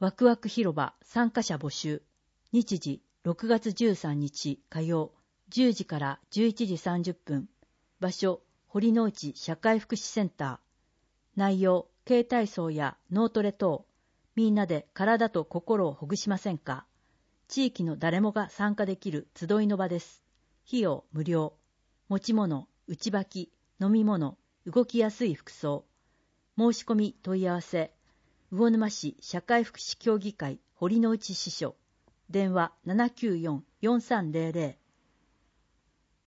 ワクワク広場参加者募集。日時6月13日火曜10時から11時30分。場所堀之内社会福祉センター。内容軽体操や脳トレ等。みんなで体と心をほぐしませんか。地域の誰もが参加できる集いの場です。費用無料。持ち物、内履き、飲み物、動きやすい服装。申し込み問い合わせ。魚沼市社会福祉協議会堀之内支所。電話794-4300